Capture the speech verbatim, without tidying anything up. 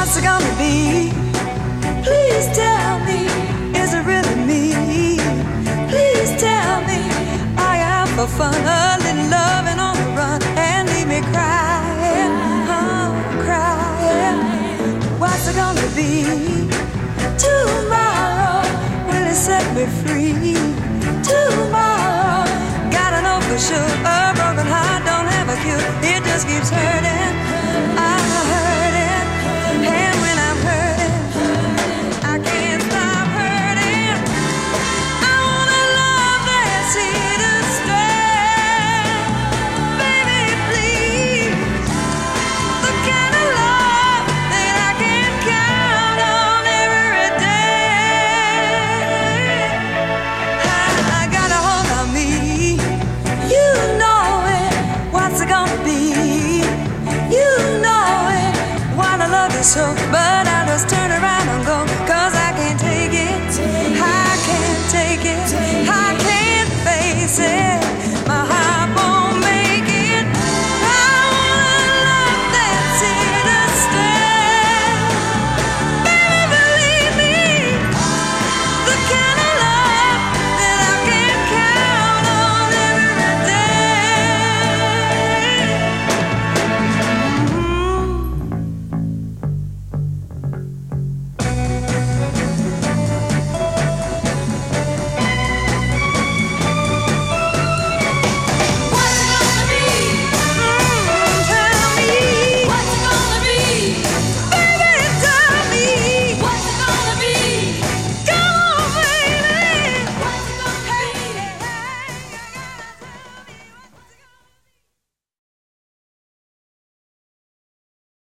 What's it gonna be? Please tell me, is it really me? Please tell me, I am for fun, a little loving on the run, and leave me crying, oh, crying. What's it gonna be? Tomorrow, will it set me free? Tomorrow, gotta know for sure, a broken heart don't have a cure, it just keeps hurting. I'm hurting, and when I'm hurting, I can't stop hurting. I want a love that's here to stay. Baby, please, the kind of love that I can count on every day. I, I got a hold on me, you know it. What's it gonna be? You know it. Wanna love you so, but